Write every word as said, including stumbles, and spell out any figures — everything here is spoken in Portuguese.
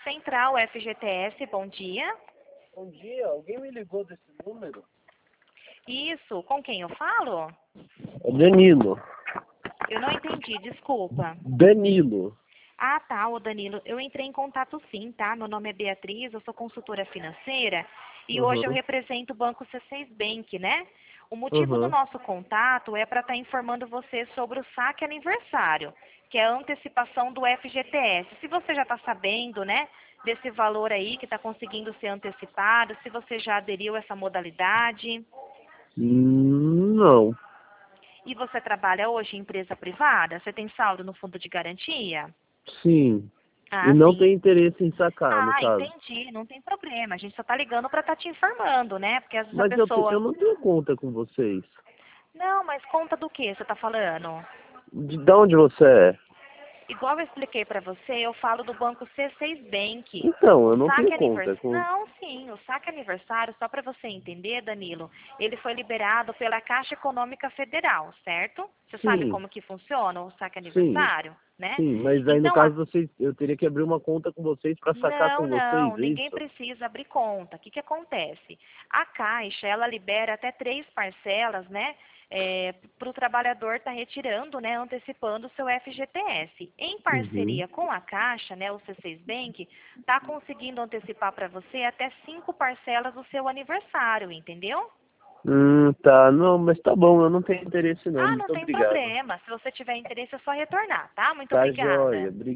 Central F G T S, bom dia. Bom dia, alguém me ligou desse número? Isso, com quem eu falo? É Danilo. Eu não entendi, desculpa. Danilo. Ah, tá, ô Danilo, eu entrei em contato sim, tá? Meu nome é Beatriz, eu sou consultora financeira e hoje eu Uhum. represento o Banco C seis Bank, né? O motivo do Uhum. nosso contato é para estar informando você sobre o saque aniversário, que é a antecipação do F G T S. Se você já está sabendo, né, desse valor aí que está conseguindo ser antecipado, se você já aderiu a essa modalidade. Hum, Não. E você trabalha hoje em empresa privada? Você tem saldo no fundo de garantia? Sim. E Ah, não sim. tem interesse em sacar, no Ah, caso. entendi, não tem problema. A gente só tá ligando para estar te informando, né? Porque às vezes a Mas eu, te- eu pessoa. não tenho conta com vocês. Não, mas conta do que você tá falando? De, de onde você é? Igual eu expliquei para você, eu falo do banco C seis Bank. Então, O eu não tenho saque conta aniversário. com... Não, sim, o saque aniversário, só para você entender, Danilo, ele foi liberado pela Caixa Econômica Federal, certo? Você sabe Sim, como que funciona o saque sim, aniversário, né? sim. Mas aí no Então, a caso vocês, eu teria que abrir uma conta com vocês para sacar Não, com vocês, não, é ninguém isso? precisa abrir conta. O que que acontece? A Caixa, ela libera até três parcelas, né, para o trabalhador estar retirando, né, antecipando o seu F G T S. Em Uhum. parceria com a Caixa, né, o C seis Bank, está conseguindo antecipar para você até cinco parcelas do seu aniversário, entendeu? Hum, tá. Não, mas tá bom, eu não tenho interesse não. Ah, não Muito tem obrigado. problema. Se você tiver interesse, é só retornar, tá? Muito Tá obrigada. joia.